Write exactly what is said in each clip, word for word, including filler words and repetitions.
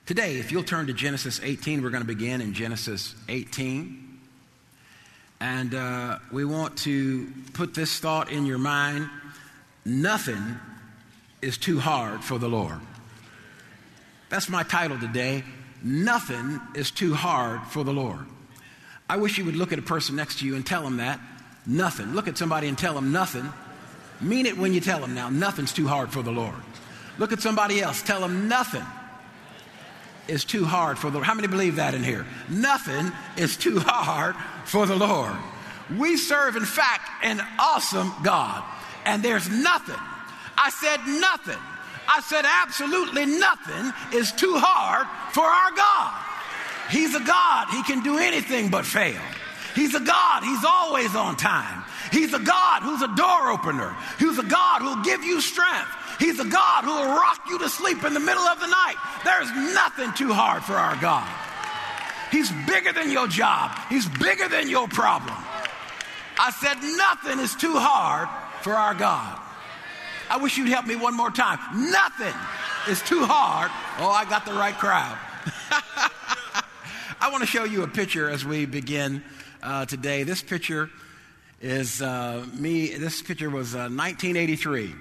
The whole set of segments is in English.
Today, if you'll turn to Genesis eighteen, we're going to begin in Genesis eighteen. And uh, we want to put this thought in your mind. Nothing is too hard for the Lord. That's my title today. Nothing is too hard for the Lord. I wish you would look at a person next to you and tell them that. Nothing. Look at somebody and tell them nothing. Mean it when you tell them now. Nothing's too hard for the Lord. Look at somebody else. Tell them nothing is too hard for the Lord. How many believe that in here? Nothing is too hard for the Lord. We serve, in fact, an awesome God. And there's nothing. I said nothing. I said absolutely nothing is too hard for our God. He's a God. He can do anything but fail. He's a God. He's always on time. He's a God who's a door opener. He's a God who'll give you strength. He's a God who will rock you to sleep in the middle of the night. There's nothing too hard for our God. He's bigger than your job. He's bigger than your problem. I said nothing is too hard for our God. I wish you'd help me one more time. Nothing is too hard. Oh, I got the right crowd. I want to show you a picture as we begin uh, today. This picture is uh, me. This picture was uh, nineteen eighty-three.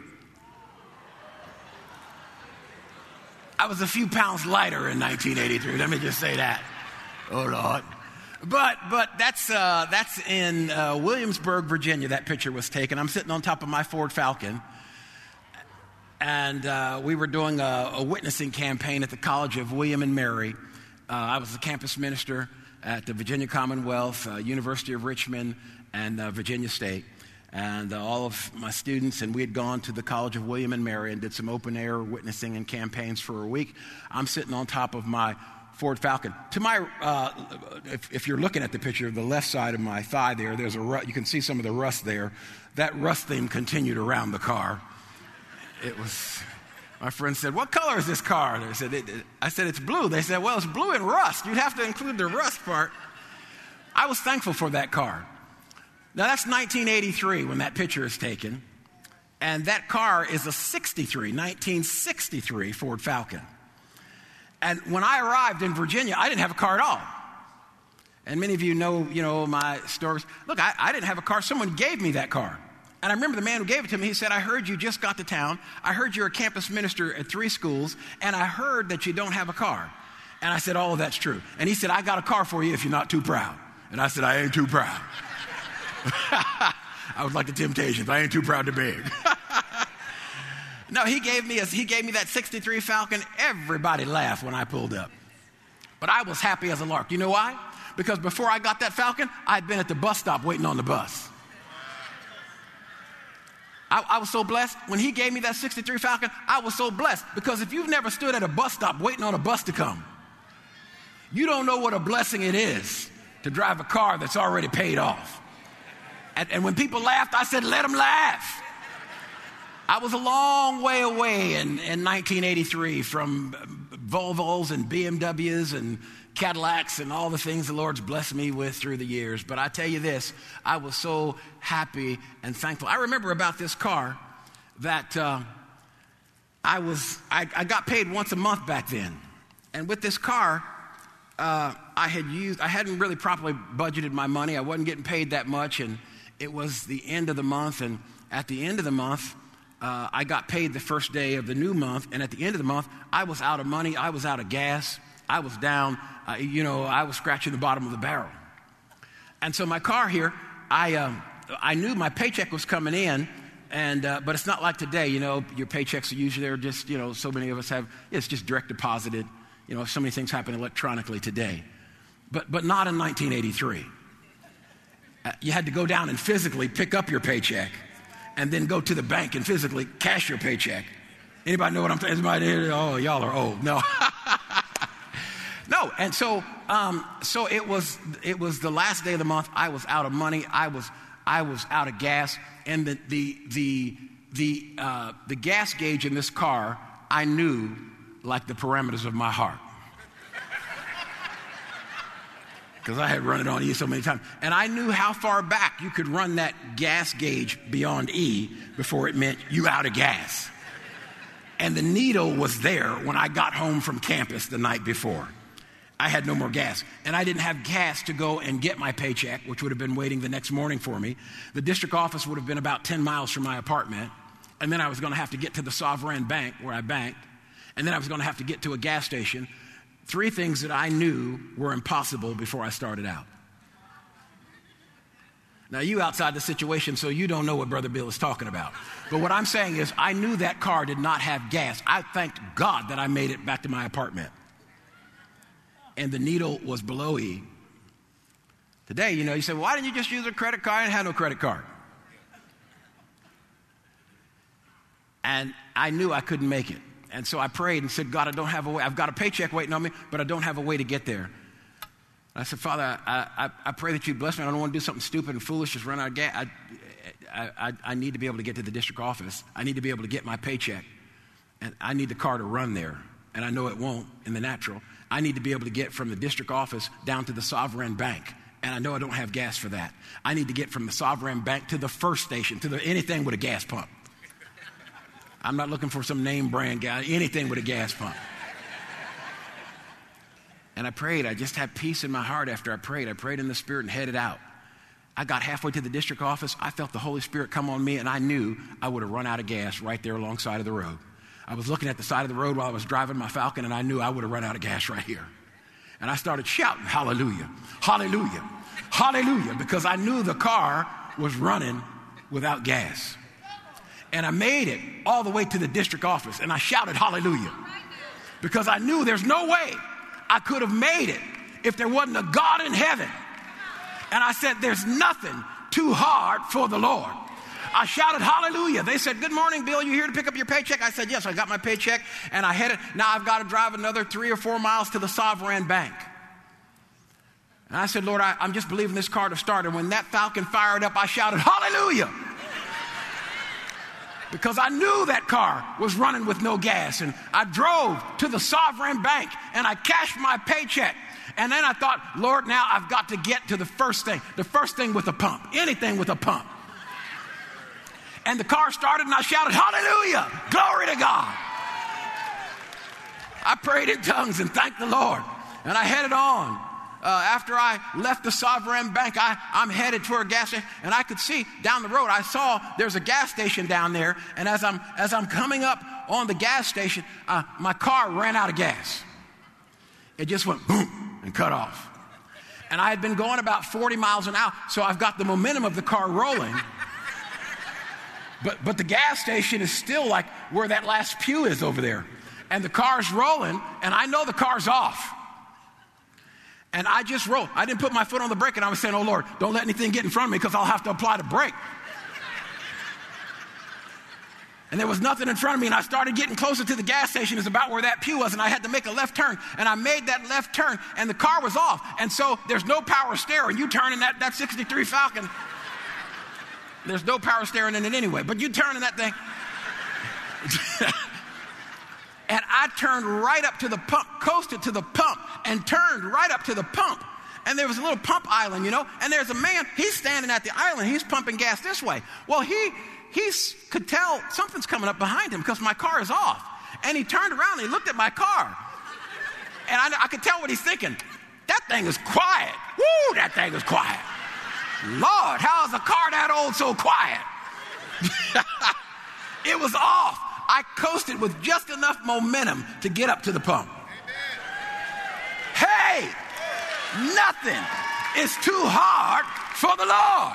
I was a few pounds lighter in nineteen eighty-three. Let me just say that. Oh, Lord. But but that's uh, that's in uh, Williamsburg, Virginia. That picture was taken. I'm sitting on top of my Ford Falcon, and uh, we were doing a, a witnessing campaign at the College of William and Mary. Uh, I was the campus minister at the Virginia Commonwealth, uh, University of Richmond, and uh, Virginia State. And uh, all of my students, and we had gone to the College of William and Mary and did some open-air witnessing and campaigns for a week. I'm sitting on top of my Ford Falcon. To my, uh, if, if you're looking at the picture, the left side of my thigh there, there's a ru- you can see some of the rust there. That rust theme continued around the car. It was, my friend said, "What color is this car?" They said, it, it, I said, "It's blue." They said, "Well, it's blue and rust. You'd have to include the rust part." I was thankful for that car. Now, that's nineteen eighty-three when that picture is taken. And that car is a sixty-three, nineteen sixty-three Ford Falcon. And when I arrived in Virginia, I didn't have a car at all. And many of you know, you know, my stories. Look, I, I didn't have a car. Someone gave me that car. And I remember the man who gave it to me, he said, "I heard you just got to town. I heard you're a campus minister at three schools, and I heard that you don't have a car." And I said, "Oh, that's true." And he said, "I got a car for you if you're not too proud." And I said, "I ain't too proud." I was like the Temptations. I ain't too proud to beg. No, he gave me a, he gave me that sixty-three Falcon. Everybody laughed when I pulled up. But I was happy as a lark. You know why? Because before I got that Falcon, I'd been at the bus stop waiting on the bus. I, I was so blessed. When he gave me that sixty-three Falcon, I was so blessed. Because if you've never stood at a bus stop waiting on a bus to come, you don't know what a blessing it is to drive a car that's already paid off. And, and when people laughed, I said, "Let them laugh." I was a long way away in, in nineteen eighty-three from Volvos and B M Ws and Cadillacs and all the things the Lord's blessed me with through the years. But I tell you this, I was so happy and thankful. I remember about this car that uh, I was I, I got paid once a month back then. And with this car, uh, I had used I hadn't really properly budgeted my money. I wasn't getting paid that much, and it was the end of the month. And at the end of the month, uh, I got paid the first day of the new month. And at the end of the month, I was out of money. I was out of gas. I was down. Uh, you know, I was scratching the bottom of the barrel. And so my car here, I uh, I knew my paycheck was coming in, and uh, but it's not like today. You know, your paychecks are usually they're just, you know, so many of us have, it's just direct deposited. You know, so many things happen electronically today. But but not in nineteen eighty-three. Uh, you had to go down and physically pick up your paycheck and then go to the bank and physically cash your paycheck. Anybody know what I'm saying? Anybody here? Oh, y'all are old. No. No, and so um, so it was it was the last day of the month. I was out of money. I was I was out of gas, and the the the the uh, the gas gauge in this car I knew like the parameters of my heart, because I had run it on E so many times, and I knew how far back you could run that gas gauge beyond E before it meant you out of gas. And the needle was there when I got home from campus the night before. I had no more gas. And I didn't have gas to go and get my paycheck, which would have been waiting the next morning for me. The district office would have been about ten miles from my apartment. And then I was going to have to get to the Sovereign Bank where I banked. And then I was going to have to get to a gas station. Three things that I knew were impossible before I started out. Now, you outside the situation, so you don't know what Brother Bill is talking about. But what I'm saying is I knew that car did not have gas. I thanked God that I made it back to my apartment. And the needle was below E. Today, you know, you say, well, why didn't you just use a credit card? I didn't have no credit card. And I knew I couldn't make it. And so I prayed and said, God, I don't have a way. I've got a paycheck waiting on me, but I don't have a way to get there. I said, Father, I, I, I pray that you bless me. I don't want to do something stupid and foolish, just run out of gas. I, I, I need to be able to get to the district office. I need to be able to get my paycheck. And I need the car to run there. And I know it won't in the natural. I need to be able to get from the district office down to the Sovereign Bank. And I know I don't have gas for that. I need to get from the Sovereign Bank to the first station, to the anything with a gas pump. I'm not looking for some name brand guy, anything with a gas pump. And I prayed. I just had peace in my heart after I prayed. I prayed in the Spirit and headed out. I got halfway to the district office. I felt the Holy Spirit come on me, and I knew I would have run out of gas right there alongside of the road. I was looking at the side of the road while I was driving my Falcon, and I knew I would have run out of gas right here. And I started shouting, hallelujah, hallelujah, hallelujah, because I knew the car was running without gas. And I made it all the way to the district office, and I shouted hallelujah, because I knew there's no way I could have made it if there wasn't a God in heaven. And I said, there's nothing too hard for the Lord. I shouted hallelujah. They said, good morning, Bill. You here to pick up your paycheck? I said, yes, I got my paycheck. And I headed, now I've got to drive another three or four miles to the Sovereign Bank. And I said, Lord, I, I'm just believing this car to start. And when that Falcon fired up, I shouted hallelujah. Because I knew that car was running with no gas. And I drove to the Sovereign Bank and I cashed my paycheck. And then I thought, Lord, now I've got to get to the first thing, the first thing with a pump, anything with a pump. And the car started and I shouted, hallelujah, glory to God. I prayed in tongues and thanked the Lord. And I headed on. Uh, after I left the Sovereign Bank, I, I'm headed toward a gas station, and I could see down the road, I saw there's a gas station down there, and as I'm, as I'm coming up on the gas station, uh, my car ran out of gas. It just went boom and cut off. And I had been going about forty miles an hour, so I've got the momentum of the car rolling. But, but the gas station is still like where that last pew is over there. And the car's rolling, and I know the car's off. And I just rolled. I didn't put my foot on the brake, and I was saying, oh, Lord, don't let anything get in front of me because I'll have to apply the brake. And there was nothing in front of me, and I started getting closer to the gas station. It's about where that pew was, and I had to make a left turn. And I made that left turn, and the car was off. And so there's no power steering. You turn in that, that sixty-three Falcon. There's no power steering in it anyway. But you turn in that thing. And I turned right up to the pump, coasted to the pump, and turned right up to the pump. And there was a little pump island, you know, and there's a man, he's standing at the island, he's pumping gas this way. Well, he he could tell something's coming up behind him because my car is off. And he turned around and he looked at my car. And I, I could tell what he's thinking. That thing is quiet. Woo, that thing is quiet. Lord, how is a car that old so quiet? It was off. I coasted with just enough momentum to get up to the pump. Hey, nothing is too hard for the Lord.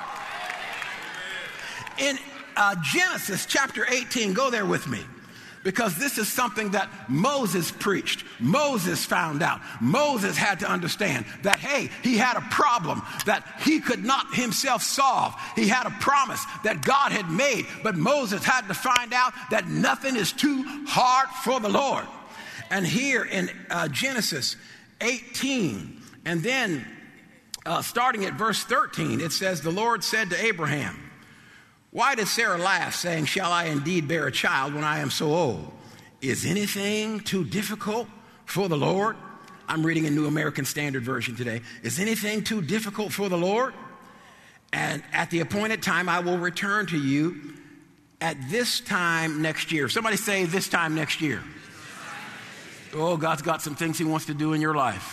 In uh, Genesis chapter eighteen, go there with me. Because this is something that Moses preached. Moses found out. Moses had to understand that, hey, he had a problem that he could not himself solve. He had a promise that God had made, but Moses had to find out that nothing is too hard for the Lord. And here in uh, Genesis eighteen, and then uh, starting at verse thirteen, it says, the Lord said to Abraham, why did Sarah laugh, saying, shall I indeed bear a child when I am so old? Is anything too difficult for the Lord? I'm reading a New American Standard Version today. Is anything too difficult for the Lord? And at the appointed time, I will return to you, at this time next year. Somebody say this time next year. Oh, God's got some things he wants to do in your life.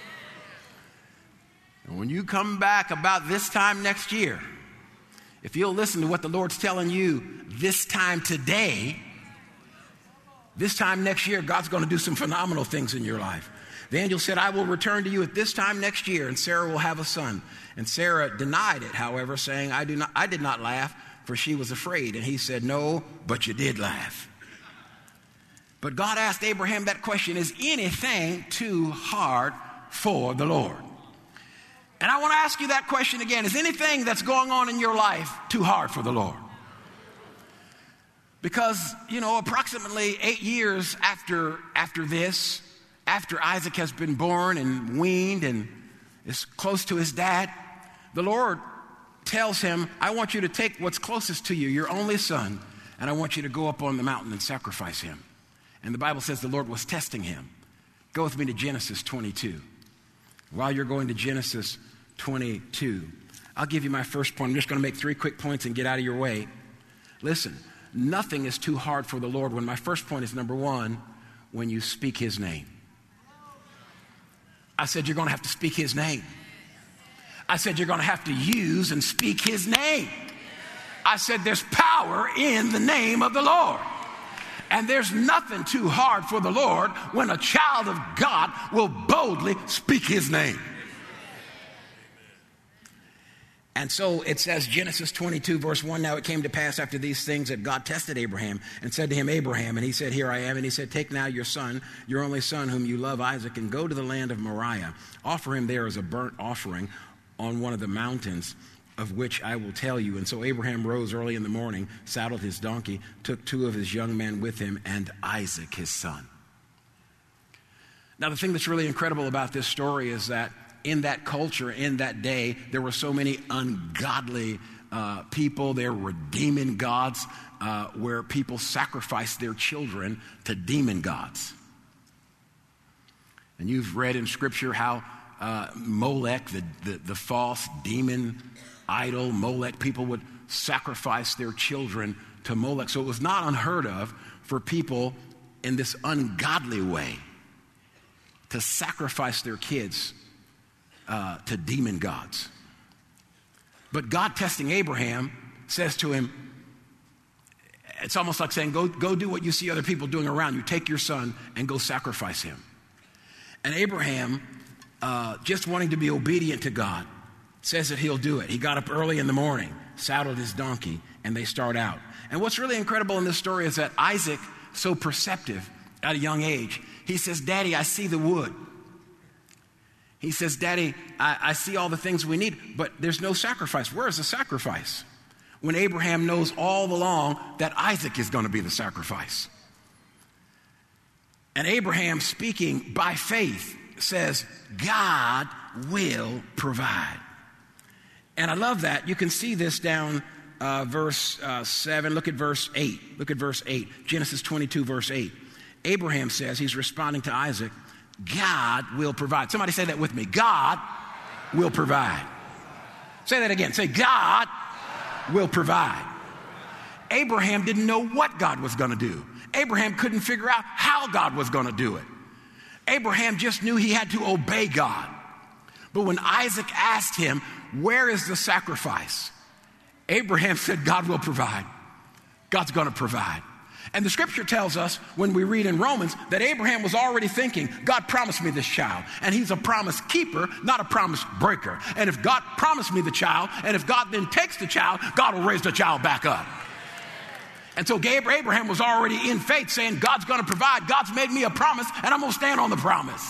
And when you come back about this time next year, if you'll listen to what the Lord's telling you this time today, this time next year, God's going to do some phenomenal things in your life. The angel said, I will return to you at this time next year, and Sarah will have a son. And Sarah denied it, however, saying, I do not, I did not laugh, for she was afraid. And he said, no, but you did laugh. But God asked Abraham that question, is anything too hard for the Lord? And I want to ask you that question again. Is anything that's going on in your life too hard for the Lord? Because, you know, approximately eight years after, after this, after Isaac has been born and weaned and is close to his dad, the Lord tells him, I want you to take what's closest to you, your only son, and I want you to go up on the mountain and sacrifice him. And the Bible says the Lord was testing him. Go with me to Genesis twenty-two. While you're going to Genesis twenty-two, I'll give you my first point. I'm just going to make three quick points and get out of your way. Listen, nothing is too hard for the Lord. When my first point is number one, when you speak his name. I said you're going to have to speak his name. I said you're going to have to use and speak his name. I said there's power in the name of the Lord. And there's nothing too hard for the Lord when a child of God will boldly speak his name. And so it says, Genesis twenty-two, verse one, now it came to pass after these things that God tested Abraham and said to him, Abraham, and he said, here I am. And he said, take now your son, your only son, whom you love, Isaac, and go to the land of Moriah. Offer him there as a burnt offering on one of the mountains of which I will tell you. And so Abraham rose early in the morning, saddled his donkey, took two of his young men with him, and Isaac his son. Now the thing that's really incredible about this story is that in that culture, in that day, there were so many ungodly uh, people. There were demon gods uh, where people sacrificed their children to demon gods. And you've read in Scripture how uh, Molech, the, the, the false demon idol, Molech, people would sacrifice their children to Molech. So it was not unheard of for people in this ungodly way to sacrifice their kids uh, to demon gods. But God, testing Abraham, says to him, it's almost like saying, go, go do what you see other people doing around you. Take your son and go sacrifice him. And Abraham, uh, just wanting to be obedient to God, says that he'll do it. He got up early in the morning, saddled his donkey, and they start out. And what's really incredible in this story is that Isaac, so perceptive at a young age, he says, Daddy, I see the wood. He says, Daddy, I, I see all the things we need, but there's no sacrifice. Where is the sacrifice? When Abraham knows all along that Isaac is going to be the sacrifice. And Abraham, speaking by faith, says, God will provide. And I love that. You can see this down uh, verse uh, seven. Look at verse eight. Look at verse eight. Genesis twenty-two, verse eight. Abraham says, he's responding to Isaac, God will provide. Somebody say that with me. God will provide. Say that again. Say, God will provide. Abraham didn't know what God was going to do. Abraham couldn't figure out how God was going to do it. Abraham just knew he had to obey God. But when Isaac asked him, where is the sacrifice? Abraham said, God will provide. God's going to provide. And the scripture tells us when we read in Romans that Abraham was already thinking, God promised me this child. And he's a promise keeper, not a promise breaker. And if God promised me the child, and if God then takes the child, God will raise the child back up. And so Abraham was already in faith saying, God's going to provide. God's made me a promise, and I'm going to stand on the promise.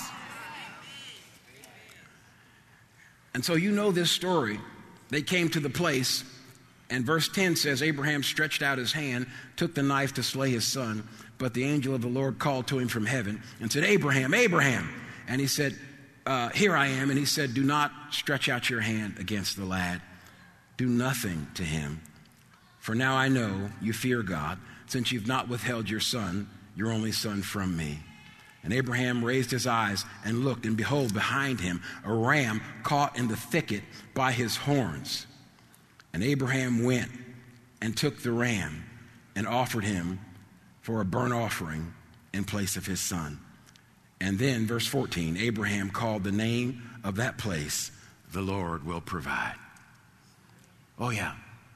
And so you know this story. They came to the place, and verse ten says, Abraham stretched out his hand, took the knife to slay his son. But the angel of the Lord called to him from heaven and said, Abraham, Abraham. And he said, uh, here I am. And he said, do not stretch out your hand against the lad. Do nothing to him. For now I know you fear God, since you've not withheld your son, your only son, from me. And Abraham raised his eyes and looked, and behold, behind him a ram caught in the thicket by his horns. And Abraham went and took the ram and offered him for a burnt offering in place of his son. And then, verse fourteen, Abraham called the name of that place, the Lord will provide. Oh, yeah.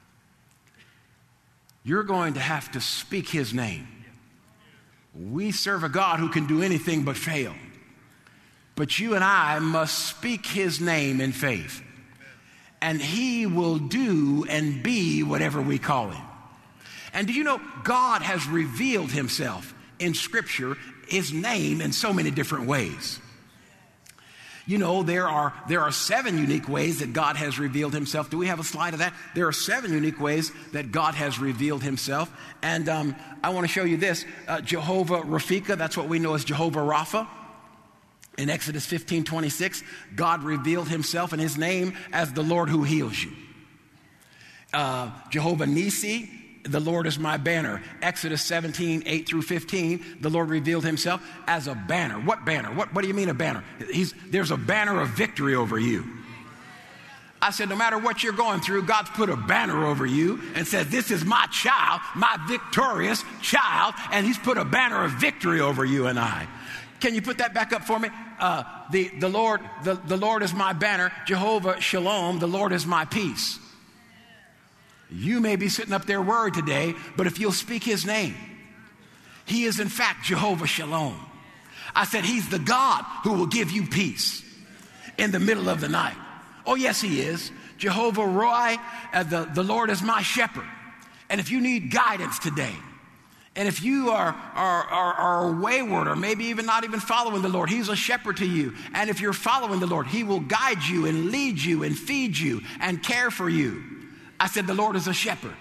You're going to have to speak his name. We serve a God who can do anything but fail. But you and I must speak his name in faith. And he will do and be whatever we call him. And do you know, God has revealed himself in Scripture, his name, in so many different ways. You know, there are there are seven unique ways that God has revealed himself. Do we have a slide of that? There are seven unique ways that God has revealed himself. And um, I want to show you this. Uh, Jehovah Rafika, that's what we know as Jehovah Rapha. In Exodus fifteen twenty-six, God revealed himself and his name as the Lord who heals you. Uh, Jehovah Nisi, the Lord is my banner. Exodus seventeen, eight through fifteen, the Lord revealed himself as a banner. What banner? What, what do you mean a banner? He's, there's a banner of victory over you. I said, no matter what you're going through, God's put a banner over you and said, this is my child, my victorious child, and he's put a banner of victory over you and I. Can you put that back up for me? Uh, the, the, Lord, the, the Lord is my banner. Jehovah Shalom, the Lord is my peace. You may be sitting up there worried today, but if you'll speak his name, he is in fact Jehovah Shalom. I said he's the God who will give you peace in the middle of the night. Oh, yes, he is. Jehovah Roy, uh, the, the Lord is my shepherd. And if you need guidance today, and if you are, are, are, are wayward or maybe even not even following the Lord, he's a shepherd to you. And if you're following the Lord, he will guide you and lead you and feed you and care for you. I said the Lord is a shepherd.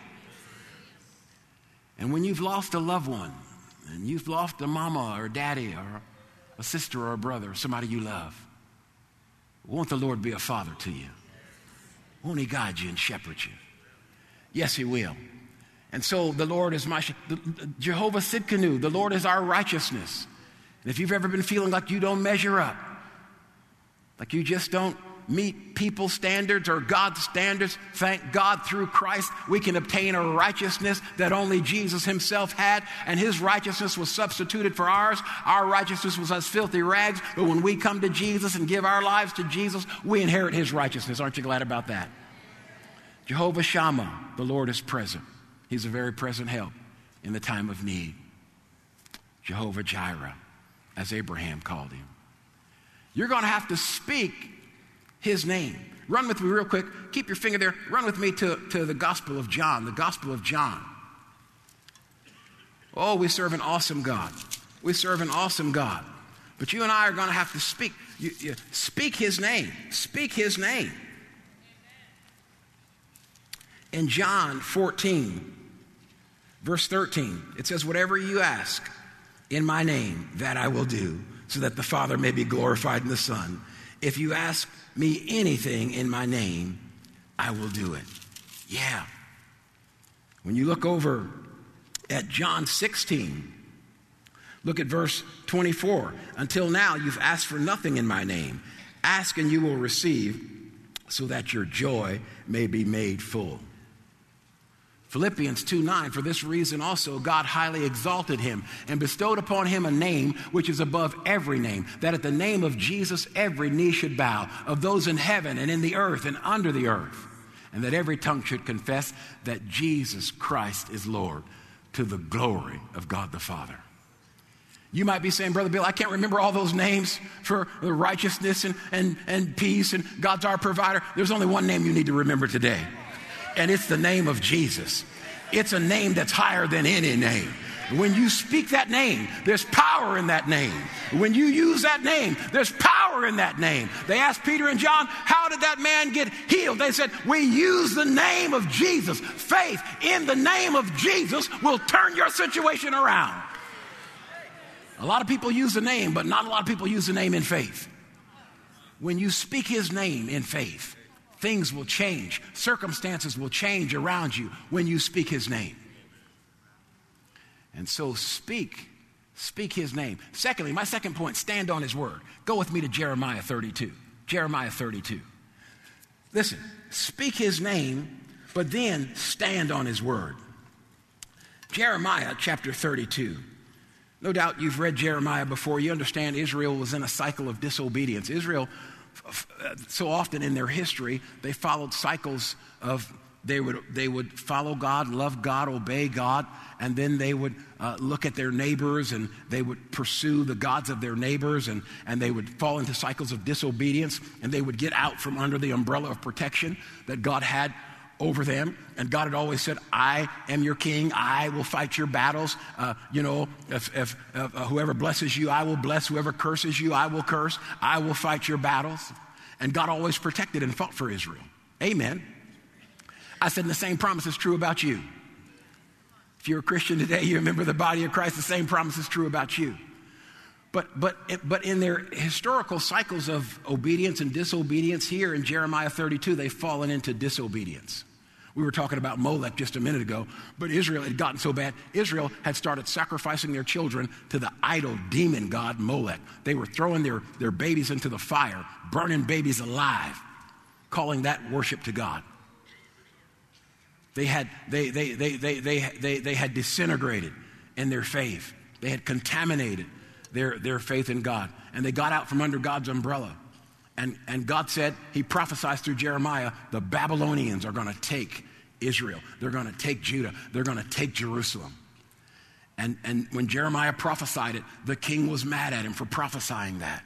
And when you've lost a loved one, and you've lost a mama or daddy or a sister or a brother, or somebody you love, won't the Lord be a father to you? Won't he guide you and shepherd you? Yes, he will. And so the Lord is my, Jehovah Sidkenu, the Lord is our righteousness. And if you've ever been feeling like you don't measure up, like you just don't meet people's standards or God's standards, thank God through Christ we can obtain a righteousness that only Jesus himself had, and his righteousness was substituted for ours. Our righteousness was as filthy rags, but when we come to Jesus and give our lives to Jesus, we inherit his righteousness. Aren't you glad about that? Jehovah Shammah, the Lord is present. He's a very present help in the time of need. Jehovah Jireh, as Abraham called him. You're going to have to speak his name. Run with me real quick. Keep your finger there. Run with me to, to the Gospel of John. The Gospel of John. Oh, we serve an awesome God. We serve an awesome God. But you and I are going to have to speak. You, you, speak his name. Speak his name. In John fourteen, verse thirteen, it says, whatever you ask in my name, that I will do, so that the Father may be glorified in the Son. If you ask me anything in my name, I will do it. Yeah. When you look over at John sixteen, look at verse twenty-four. Until now, you've asked for nothing in my name. Ask and you will receive, so that your joy may be made full. Philippians two nine, for this reason also God highly exalted him and bestowed upon him a name which is above every name, that at the name of Jesus every knee should bow, of those in heaven and in the earth and under the earth, and that every tongue should confess that Jesus Christ is Lord, to the glory of God the Father. You might be saying, Brother Bill, I can't remember all those names for righteousness and, and, and peace and God's our provider. There's only one name you need to remember today. And it's the name of Jesus. It's a name that's higher than any name. When you speak that name, there's power in that name. When you use that name, there's power in that name. They asked Peter and John, how did that man get healed? They said, we use the name of Jesus. Faith in the name of Jesus will turn your situation around. A lot of people use the name, but not a lot of people use the name in faith. When you speak his name in faith, things will change. Circumstances will change around you when you speak his name. And so speak, speak his name. Secondly, my second point, stand on his word. Go with me to Jeremiah thirty-two. Jeremiah thirty-two. Listen, speak his name, but then stand on his word. Jeremiah chapter thirty-two. No doubt you've read Jeremiah before. You understand Israel was in a cycle of disobedience. Israel, so often in their history, they followed cycles of They would they would follow God, love God, obey God, and then they would uh, look at their neighbors and they would pursue the gods of their neighbors, and, and they would fall into cycles of disobedience, and they would get out from under the umbrella of protection that God had over them. And God had always said, I am your king. I will fight your battles. Uh, you know, if, if, if uh, whoever blesses you, I will bless. Whoever curses you, I will curse. I will fight your battles. And God always protected and fought for Israel. Amen. I said, the same promise is true about you. If you're a Christian today, you remember the body of Christ, the same promise is true about you. But but but in their historical cycles of obedience and disobedience, here in Jeremiah thirty-two, they've fallen into disobedience. We were talking about Molech just a minute ago, but Israel had gotten so bad. Israel had started sacrificing their children to the idol demon god Molech. They were throwing their, their babies into the fire, burning babies alive, calling that worship to God. They had they they they they they they, they had disintegrated in their faith. They had contaminated their, their faith in God. And they got out from under God's umbrella. And, and God said, he prophesied through Jeremiah, the Babylonians are going to take Israel. They're going to take Judah. They're going to take Jerusalem. And, and when Jeremiah prophesied it, the king was mad at him for prophesying that.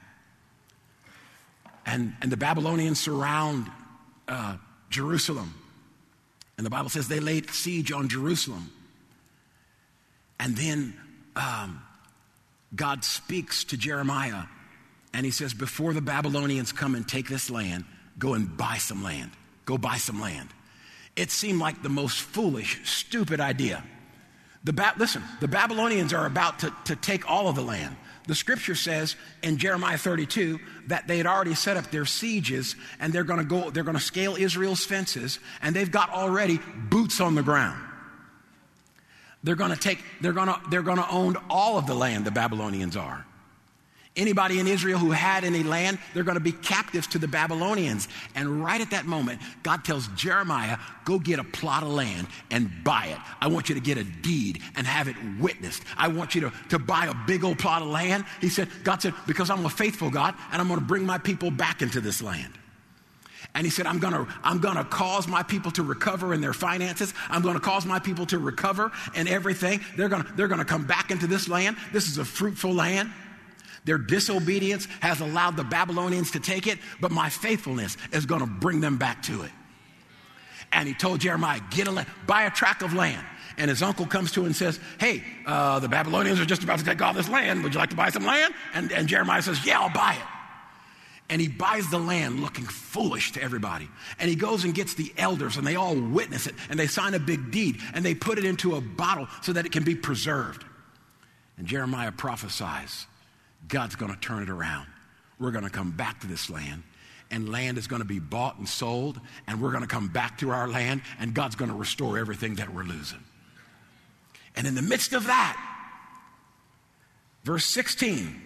And, and the Babylonians surround uh, Jerusalem. And the Bible says they laid siege on Jerusalem. And then um, God speaks to Jeremiah. And he says, before the Babylonians come and take this land, go and buy some land. Go buy some land. It seemed like the most foolish, stupid idea. The ba- Listen, the Babylonians are about to, to take all of the land. The scripture says in Jeremiah thirty-two that they had already set up their sieges, and they're going to go, they're going to scale Israel's fences, and they've got already boots on the ground. They're going to take, they're going to, they're going to own all of the land, the Babylonians are. Anybody in Israel who had any land, they're going to be captives to the Babylonians. And right at that moment, God tells Jeremiah, go get a plot of land and buy it. I want you to get a deed and have it witnessed. I want you to, to buy a big old plot of land. He said, God said, because I'm a faithful God and I'm going to bring my people back into this land. And he said, I'm going to I'm going to cause my people to recover in their finances. I'm going to cause my people to recover in everything. They're going to, they're going to come back into this land. This is a fruitful land. Their disobedience has allowed the Babylonians to take it, but my faithfulness is going to bring them back to it. And he told Jeremiah, get a land, buy a tract of land. And his uncle comes to him and says, hey, uh, the Babylonians are just about to take all this land. Would you like to buy some land? And, and Jeremiah says, yeah, I'll buy it. And he buys the land looking foolish to everybody. And he goes and gets the elders, and they all witness it. And they sign a big deed, and they put it into a bottle so that it can be preserved. And Jeremiah prophesies, God's going to turn it around. We're going to come back to this land, and land is going to be bought and sold, and we're going to come back to our land, and God's going to restore everything that we're losing. And in the midst of that, verse sixteen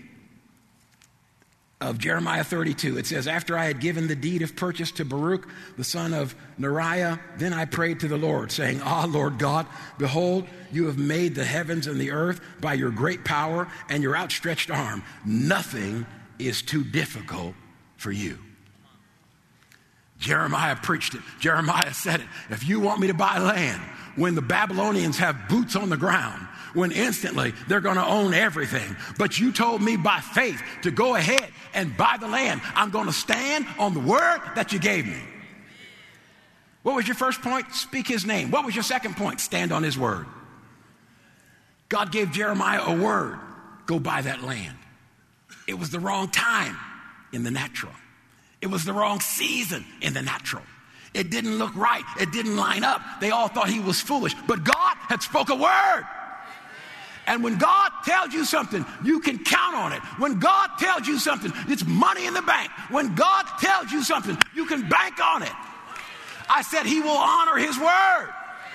of Jeremiah thirty-two, it says, after I had given the deed of purchase to Baruch, the son of Neriah, then I prayed to the Lord, saying, ah, Lord God, behold, you have made the heavens and the earth by your great power and your outstretched arm. Nothing is too difficult for you. Jeremiah preached it. Jeremiah said it. If you want me to buy land, when the Babylonians have boots on the ground, when instantly they're going to own everything. But you told me by faith to go ahead and buy the land. I'm going to stand on the word that you gave me. What was your first point? Speak his name. What was your second point? Stand on his word. God gave Jeremiah a word. Go buy that land. It was the wrong time in the natural. It was the wrong season in the natural. It didn't look right. It didn't line up. They all thought he was foolish. But God had spoke a word. And when God tells you something, you can count on it. When God tells you something, it's money in the bank. When God tells you something, you can bank on it. I said he will honor his word.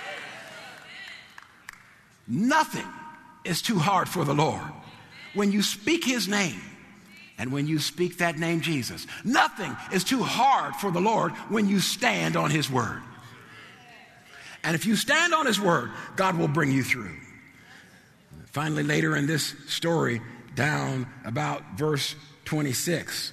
Nothing is too hard for the Lord. When you speak his name, and when you speak that name, Jesus, nothing is too hard for the Lord when you stand on his word. And if you stand on his word, God will bring you through. Finally, later in this story, down about verse twenty-six,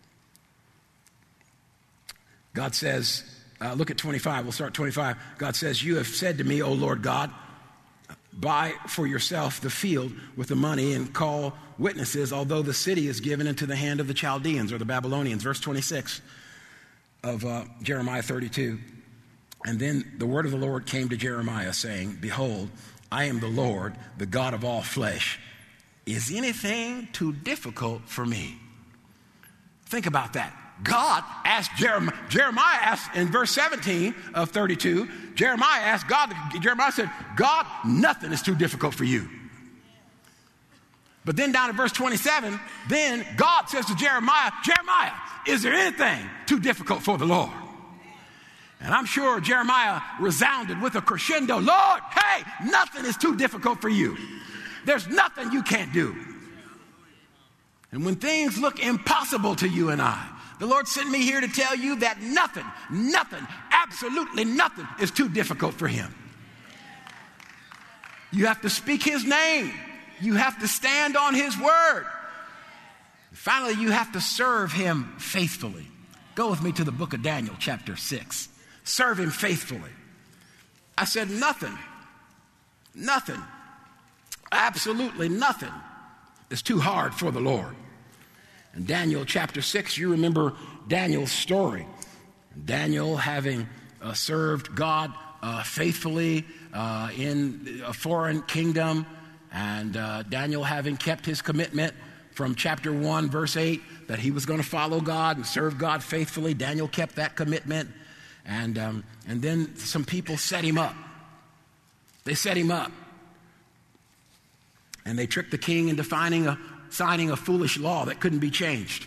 God says, uh, look at twenty-five, we'll start twenty-five. God says, you have said to me, O Lord God, buy for yourself the field with the money and call witnesses, although the city is given into the hand of the Chaldeans or the Babylonians. Verse twenty-six of uh, Jeremiah thirty-two. And then the word of the Lord came to Jeremiah, saying, behold, I am the Lord, the God of all flesh. Is anything too difficult for me? Think about that. God asked Jeremiah, Jeremiah asked in verse seventeen of thirty-two, Jeremiah asked God, Jeremiah said, God, nothing is too difficult for you. But then down to verse twenty-seven, then God says to Jeremiah, Jeremiah, is there anything too difficult for the Lord? And I'm sure Jeremiah resounded with a crescendo, Lord, hey, nothing is too difficult for you. There's nothing you can't do. And when things look impossible to you and I, the Lord sent me here to tell you that nothing, nothing, absolutely nothing is too difficult for him. You have to speak his name. You have to stand on his word. Finally, you have to serve him faithfully. Go with me to the book of Daniel, chapter six. Serve him faithfully. I said nothing, nothing, absolutely nothing is too hard for the Lord. In Daniel chapter six, you remember Daniel's story. Daniel having uh, served God uh, faithfully uh, in a foreign kingdom, and uh, Daniel having kept his commitment from chapter one, verse eight, that he was going to follow God and serve God faithfully. Daniel kept that commitment. And, um, and then some people set him up. They set him up. And they tricked the king into finding a, signing a foolish law that couldn't be changed.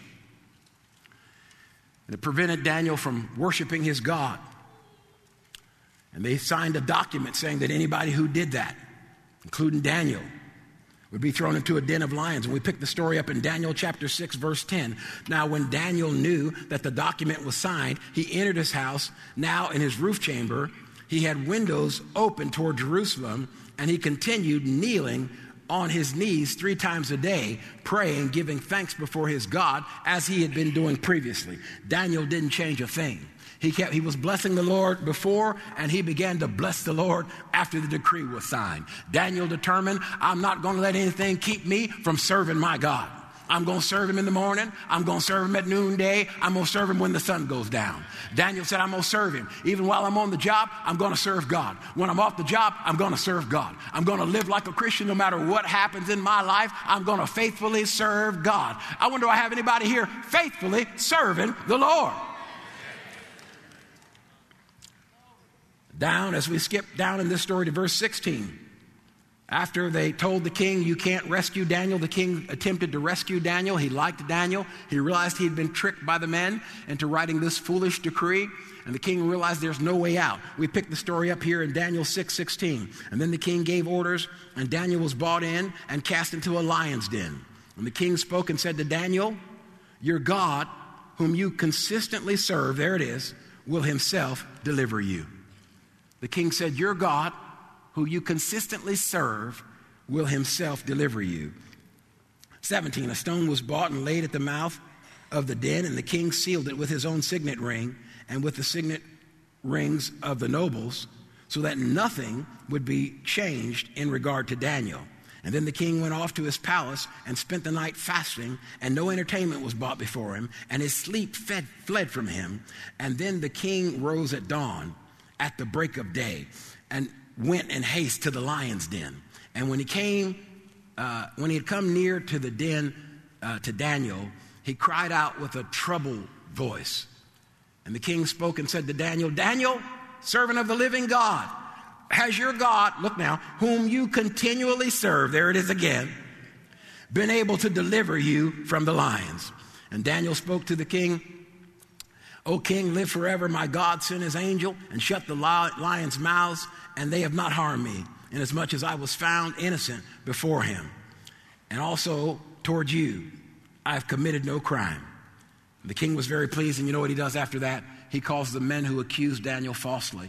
And it prevented Daniel from worshiping his God. And they signed a document saying that anybody who did that, including Daniel, would be thrown into a den of lions. And we pick the story up in Daniel chapter six, verse ten. Now, when Daniel knew that the document was signed, he entered his house. Now, in his roof chamber, he had windows open toward Jerusalem, and he continued kneeling on his knees three times a day, praying, giving thanks before his God, as he had been doing previously. Daniel didn't change a thing. He kept, he was blessing the Lord before, and he began to bless the Lord after the decree was signed. Daniel determined, I'm not going to let anything keep me from serving my God. I'm going to serve him in the morning. I'm going to serve him at noonday. I'm going to serve him when the sun goes down. Daniel said, I'm going to serve him. Even while I'm on the job, I'm going to serve God. When I'm off the job, I'm going to serve God. I'm going to live like a Christian no matter what happens in my life. I'm going to faithfully serve God. I wonder if I have anybody here faithfully serving the Lord. Down, as we skip down in this story to verse sixteen. After they told the king, you can't rescue Daniel, the king attempted to rescue Daniel. He liked Daniel. He realized he had been tricked by the men into writing this foolish decree. And the king realized there's no way out. We pick the story up here in Daniel six sixteen. And then the king gave orders, and Daniel was brought in and cast into a lion's den. And the king spoke and said to Daniel, your God, whom you consistently serve, there it is, will himself deliver you. The king said, your God, who you consistently serve, will himself deliver you. seventeen, a stone was brought and laid at the mouth of the den, and the king sealed it with his own signet ring and with the signet rings of the nobles, so that nothing would be changed in regard to Daniel. And then the king went off to his palace and spent the night fasting, and no entertainment was brought before him, and his sleep fed, fled from him. And then the king rose at dawn, at the break of day, and went in haste to the lion's den. And when he came, uh, when he had come near to the den uh, to Daniel, he cried out with a troubled voice. And the king spoke and said to Daniel, Daniel, servant of the living God, has your God, look now, whom you continually serve, there it is again, been able to deliver you from the lions? And Daniel spoke to the king, O king, live forever. My God sent his angel and shut the lions' mouths, and they have not harmed me, inasmuch as I was found innocent before him. And also toward you, I have committed no crime. The king was very pleased, and you know what he does after that? He calls the men who accused Daniel falsely,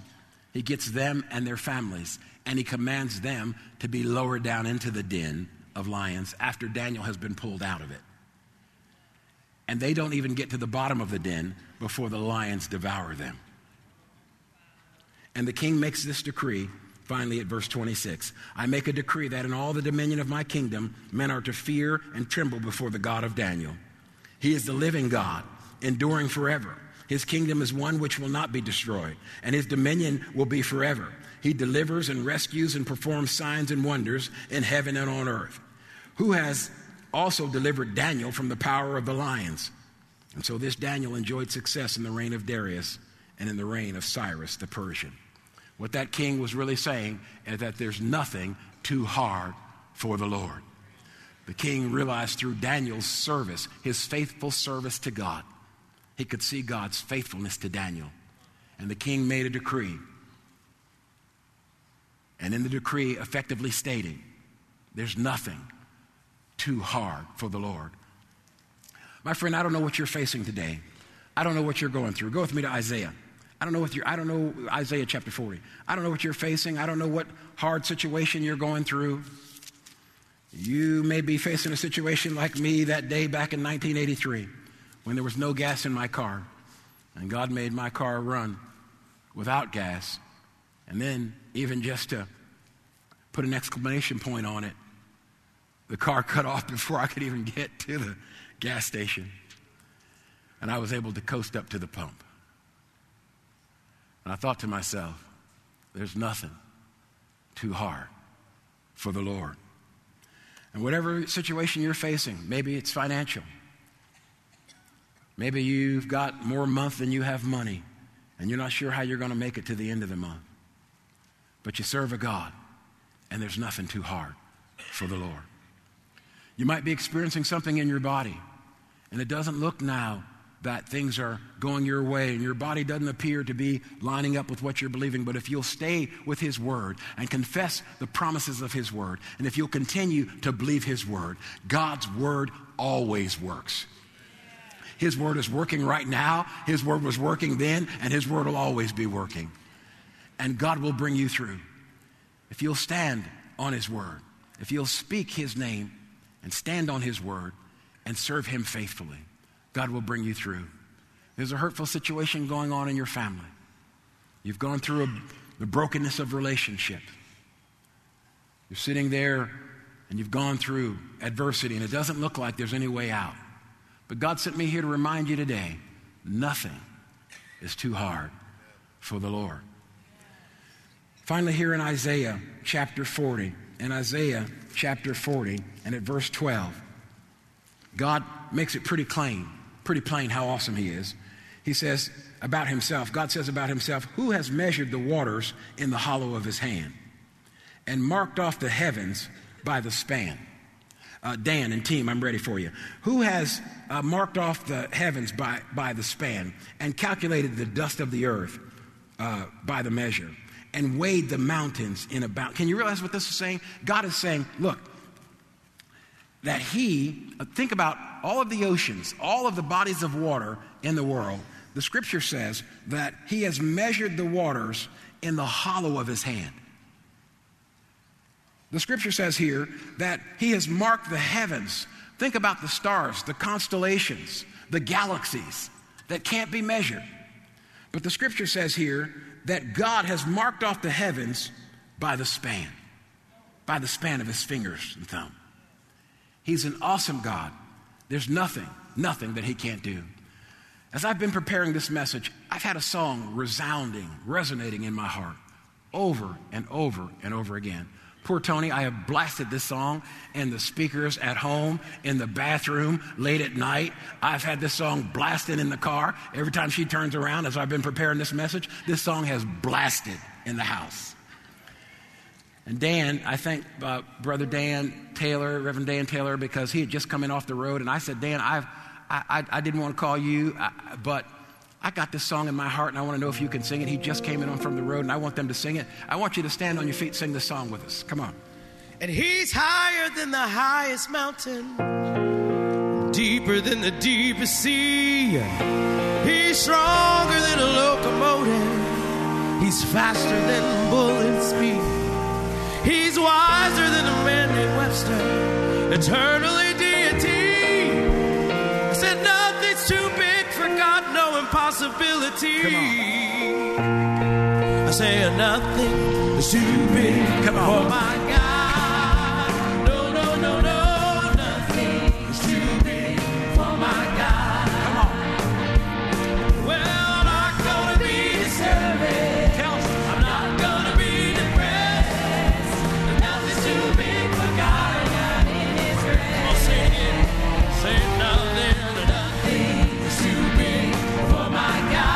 He gets them and their families, and he commands them to be lowered down into the den of lions after Daniel has been pulled out of it. And they don't even get to the bottom of the den before the lions devour them. And the king makes this decree, finally at verse twenty-six. I make a decree that in all the dominion of my kingdom, men are to fear and tremble before the God of Daniel. He is the living God, enduring forever. His kingdom is one which will not be destroyed, and his dominion will be forever. He delivers and rescues and performs signs and wonders in heaven and on earth. Who has also delivered Daniel from the power of the lions? And so this Daniel enjoyed success in the reign of Darius and in the reign of Cyrus the Persian. What that king was really saying is that there's nothing too hard for the Lord. The king realized through Daniel's service, his faithful service to God, he could see God's faithfulness to Daniel. And the king made a decree. And in the decree, effectively stating, there's nothing too hard for the Lord. My friend, I don't know what you're facing today. I don't know what you're going through. Go with me to Isaiah. I don't know what you're, I don't know, Isaiah chapter forty. I don't know what you're facing. I don't know what hard situation you're going through. You may be facing a situation like me that day back in nineteen eighty-three when there was no gas in my car. And God made my car run without gas. And then even just to put an exclamation point on it, the car cut off before I could even get to the gas station. And I was able to coast up to the pump. And I thought to myself, there's nothing too hard for the Lord. And whatever situation you're facing, maybe it's financial. Maybe you've got more month than you have money, and you're not sure how you're going to make it to the end of the month. But you serve a God, and there's nothing too hard for the Lord. You might be experiencing something in your body, and it doesn't look now that things are going your way and your body doesn't appear to be lining up with what you're believing. But if you'll stay with his word and confess the promises of his word, and if you'll continue to believe his word, God's word always works. His word is working right now. His word was working then, and his word will always be working. And God will bring you through. If you'll stand on his word, if you'll speak his name and stand on his word and serve him faithfully, God will bring you through. There's a hurtful situation going on in your family. You've gone through a, the brokenness of relationship. You're sitting there and you've gone through adversity and it doesn't look like there's any way out. But God sent me here to remind you today, nothing is too hard for the Lord. Finally, here in Isaiah chapter forty, in Isaiah chapter forty and at verse twelve, God makes it pretty plain, pretty plain how awesome he is. He says about himself, God says about himself, who has measured the waters in the hollow of his hand and marked off the heavens by the span? Uh, Dan and team, I'm ready for you. Who has uh, marked off the heavens by, by the span and calculated the dust of the earth uh, by the measure and weighed the mountains in a bound? Can you realize what this is saying? God is saying, look, that he, think about all of the oceans, all of the bodies of water in the world. The scripture says that he has measured the waters in the hollow of his hand. The scripture says here that he has marked the heavens. Think about the stars, the constellations, the galaxies that can't be measured. But the scripture says here that God has marked off the heavens by the span, by the span of his fingers and thumb. He's an awesome God. There's nothing, nothing that he can't do. As I've been preparing this message, I've had a song resounding, resonating in my heart over and over and over again. Poor Tony, I have blasted this song in the speakers at home, in the bathroom, late at night. I've had this song blasted in the car. Every time she turns around as I've been preparing this message, this song has blasted in the house. And Dan, I thank uh, Brother Dan Taylor, Reverend Dan Taylor, because he had just come in off the road. And I said, Dan, I've, I, I, I didn't want to call you, I, but I got this song in my heart, and I want to know if you can sing it. He just came in on from the road, and I want them to sing it. I want you to stand on your feet and sing this song with us. Come on. And he's higher than the highest mountain, deeper than the deepest sea. He's stronger than a locomotive, He's faster than bullet speed. He's wiser than a man named Webster. Eternally deity. I said nothing's too big for God, no impossibility. Come on. I say nothing is too big Come on. for my God. No, no, no, no. Nothing is too big for my God. Come on. Well, I'm not gonna be discouraged. Tell us. I'm not gonna be depressed. Nothing's too big for God. God in His grace. Come on, say it again. Say nothing, nothing is too big for my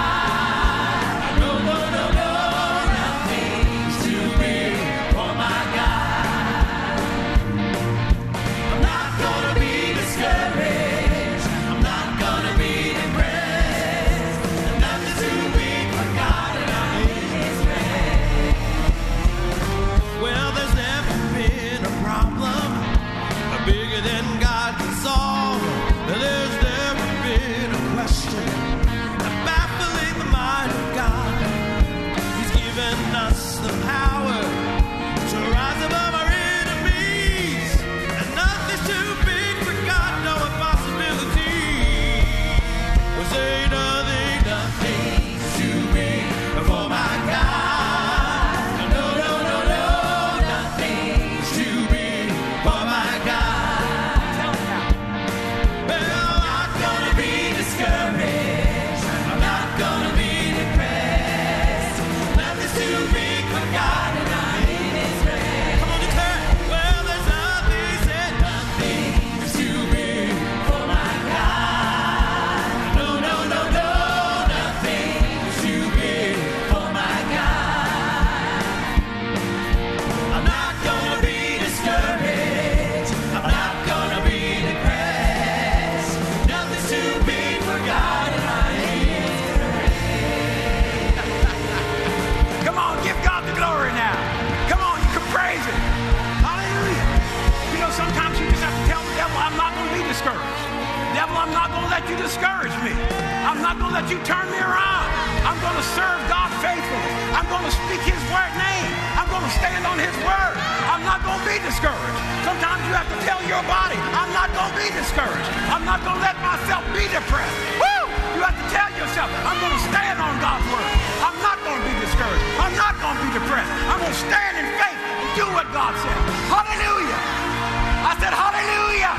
God. No, no, no, no. Nothing's too big for my God. I'm not gonna be discouraged. I'm not gonna be depressed. Nothing's too big for God, and I'm in His grace. Well, there's never been a problem bigger than God can solve. There's never been a question baffling the mind of God. He's given us the power to rise above our enemies, and nothing's too big for God, no impossibility. We say nothing, nothing's too big for my God. No, no, no, no, nothing's too big for my God. Well, I'm not gonna be discouraged. I'm not gonna be depressed. Nothing's too big for God, and I'm in His grace. Come on, declare it. Well, there's nothing, said nothing is too big for my God. No, no, no, no, nothing is too big for my God. I'm not gonna be discouraged. I'm not gonna be depressed. Nothing's too big for God, and I'm in His grace. Come on, give God the glory now. Come on, you can praise Him. Hallelujah. You know, sometimes you just have to tell the devil, I'm not going to be discouraged. Devil, I'm not going to let you discourage me. I'm not going to let you turn me around. I'm going to serve God faithfully. I'm going to speak His word name. I'm going to stand on His word. I'm not going to be discouraged. Sometimes you have to tell your body, I'm not going to be discouraged. I'm not going to let myself be depressed. Woo! You have to tell yourself, I'm going to stand on God's word. I'm not going to be discouraged. I'm not going to be depressed. I'm going to stand in faith and do what God said. Hallelujah. I said, hallelujah.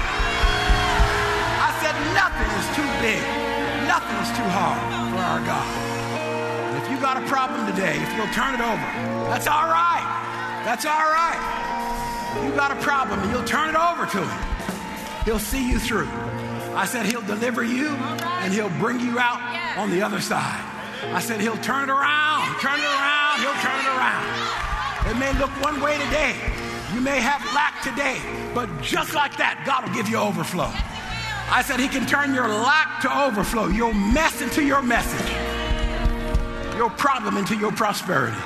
I said, nothing is too big. Nothing is too hard for our God. And if you got a problem today, if you'll turn it over, that's all right. That's all right. If you got a problem and you'll turn it over to Him, He'll see you through. I said He'll deliver you and He'll bring you out on the other side. I said He'll turn it around, turn it around, He'll turn it around. It may look one way today. You may have lack today, but just like that, God will give you overflow. I said He can turn your lack to overflow, your mess into your message, your problem into your prosperity.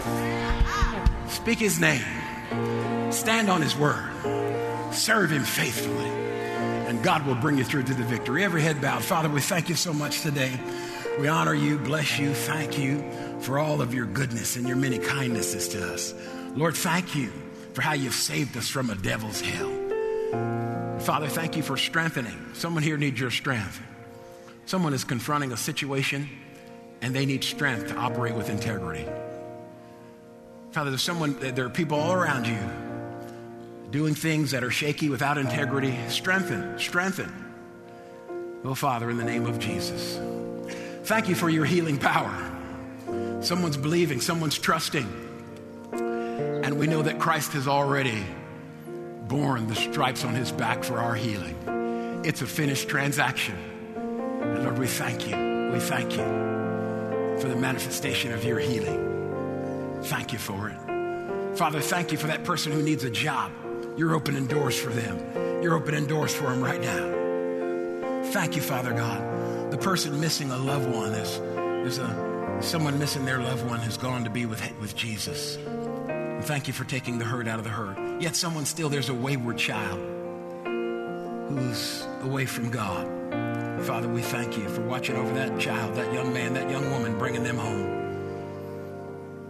Speak His name. Stand on His word. Serve Him faithfully. And God will bring you through to the victory. Every head bowed. Father, we thank You so much today. We honor You, bless You, thank You for all of Your goodness and Your many kindnesses to us. Lord, thank You for how You've saved us from a devil's hell. Father, thank You for strengthening. Someone here needs Your strength. Someone is confronting a situation and they need strength to operate with integrity. Father, there's someone, there are people all around you doing things that are shaky without integrity. Strengthen, strengthen. Oh, Father, in the name of Jesus, thank You for Your healing power. Someone's believing, someone's trusting. And we know that Christ has already borne the stripes on His back for our healing. It's a finished transaction. And Lord, we thank You. We thank You for the manifestation of Your healing. Thank You for it. Father, thank You for that person who needs a job. You're opening doors for them. You're opening doors for them right now. Thank You, Father God. The person missing a loved one is, is a, someone missing their loved one has gone to be with, with Jesus. And thank You for taking the hurt out of the hurt. Yet someone still, there's a wayward child who's away from God. Father, we thank You for watching over that child, that young man, that young woman, bringing them home.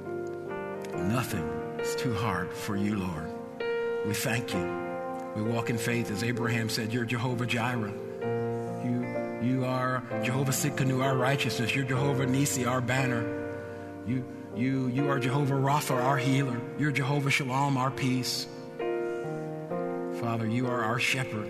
Nothing is too hard for you, Lord. We thank you. We walk in faith. As Abraham said, you're Jehovah Jireh. You, you are Jehovah Sikkenu, our righteousness. You're Jehovah Nisi, our banner. You, you, you are Jehovah Rapha, our healer. You're Jehovah Shalom, our peace. Father, you are our shepherd.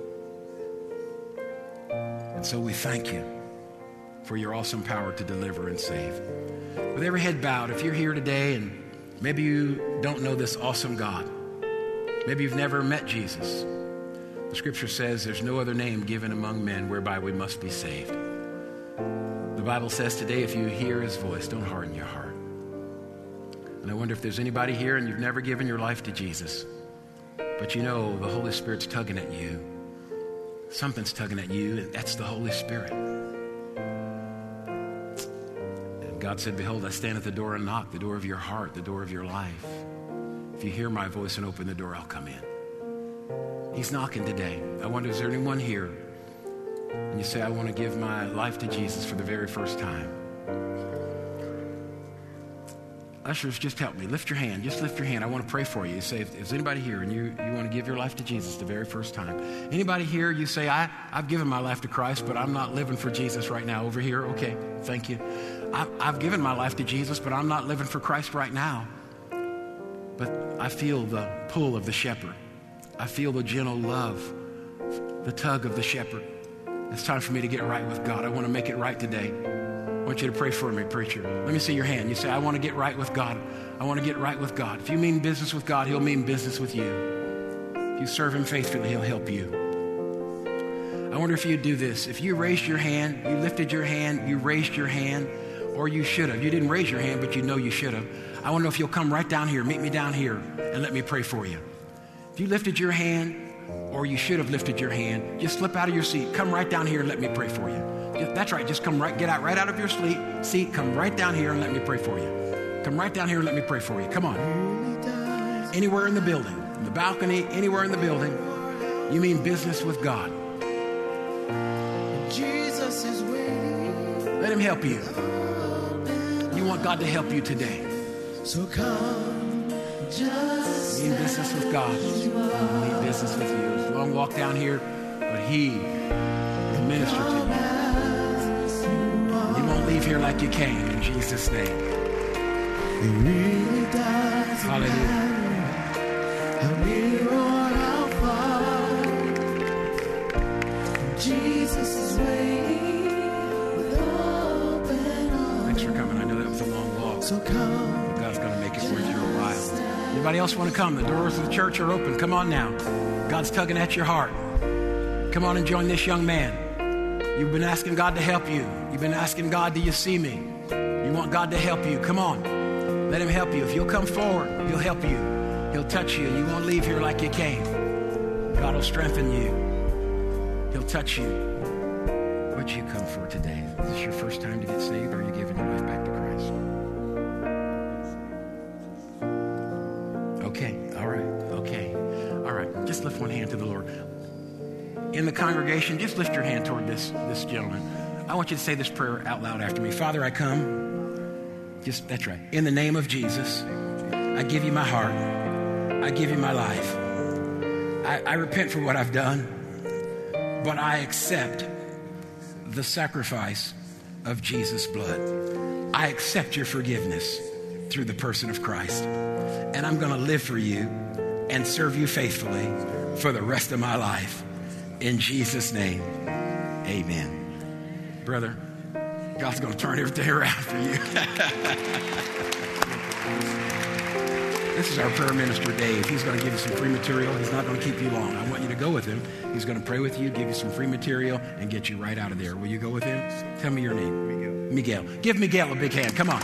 And so we thank you for your awesome power to deliver and save. With every head bowed, if you're here today and maybe you don't know this awesome God, maybe you've never met Jesus, the scripture says there's no other name given among men whereby we must be saved. The Bible says today, if you hear his voice, don't harden your heart. And I wonder if there's anybody here and you've never given your life to Jesus, but you know the Holy Spirit's tugging at you. Something's tugging at you, and that's the Holy Spirit. And God said, behold, I stand at the door and knock, the door of your heart, the door of your life. If you hear my voice and open the door, I'll come in. He's knocking today. I wonder, is there anyone here and you say, I want to give my life to Jesus for the very first time? Ushers, just help me. Lift your hand. Just lift your hand. I want to pray for you. You say, if there's anybody here and you, you want to give your life to Jesus the very first time. Anybody here, you say, I, I've given my life to Christ, but I'm not living for Jesus right now. Over here, okay, thank you. I, I've given my life to Jesus, but I'm not living for Christ right now. But I feel the pull of the shepherd. I feel the gentle love, the tug of the shepherd. It's time for me to get right with God. I want to make it right today. I want you to pray for me, preacher. Let me see your hand. You say, I want to get right with God. I want to get right with God. If you mean business with God, he'll mean business with you. If you serve him faithfully, he'll help you. I wonder if you'd do this. If you raised your hand, you lifted your hand, you raised your hand, or you should have. You didn't raise your hand, but you know you should have. I want to know if you'll come right down here, meet me down here, and let me pray for you. If you lifted your hand, or you should have lifted your hand, just slip out of your seat. Come right down here and let me pray for you. That's right. Just come right, get out right out of your sleep, seat. Come right down here and let me pray for you. Come right down here and let me pray for you. Come on. Anywhere in the building, in the balcony, anywhere in the building, you mean business with God. Jesus is waiting. Let him help you. You want God to help you today. So come, just mean business with God. Mean business with you. It's a long walk down here, but he will minister to you. You won't leave here like you came, in Jesus' name. It really does. Hallelujah. How near or how far, Jesus is waiting with open arms. Thanks for coming. I know that was a long walk. So come. But God's going to make it worth your while. Anybody else want to come? The doors of the church are open. Come on now. God's tugging at your heart. Come on and join this young man. You've been asking God to help you. You've been asking God, do you see me? You want God to help you. Come on. Let him help you. If you'll come forward, he'll help you. He'll touch you. You won't leave here like you came. God will strengthen you. He'll touch you. What'd you come for today? Is this your first time to get saved, or are you giving your life back to Christ? Okay. All right. Okay. All right. Just lift one hand to the Lord. In the congregation, just lift your hand toward this, this gentleman. I want you to say this prayer out loud after me. Father, I come. Just, that's right. In the name of Jesus, I give you my heart. I give you my life. I, I repent for what I've done, but I accept the sacrifice of Jesus' blood. I accept your forgiveness through the person of Christ. And I'm going to live for you and serve you faithfully for the rest of my life. In Jesus' name, amen. Brother, God's going to turn everything around for you. This is our prayer minister, Dave. He's going to give you some free material. He's not going to keep you long. I want you to go with him. He's going to pray with you, give you some free material, and get you right out of there. Will you go with him? Tell me your name. Miguel. Miguel. Give Miguel a big hand. Come on.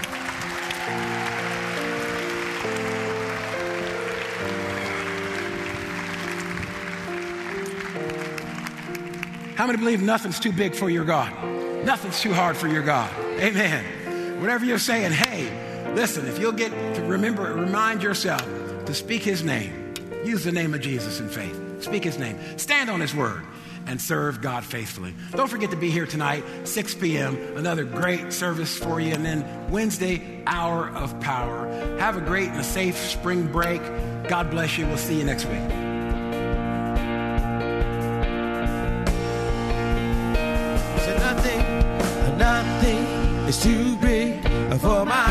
How many believe nothing's too big for your God? Nothing's too hard for your God. Amen. Whatever you're saying, hey, listen, if you'll get to remember, remind yourself to speak his name. Use the name of Jesus in faith. Speak his name. Stand on his word. and serve God faithfully. Don't forget to be here tonight, six p.m., another great service for you. And then Wednesday, Hour of Power. Have a great and a safe spring break. God bless you. We'll see you next week. Nothing, nothing is too big for my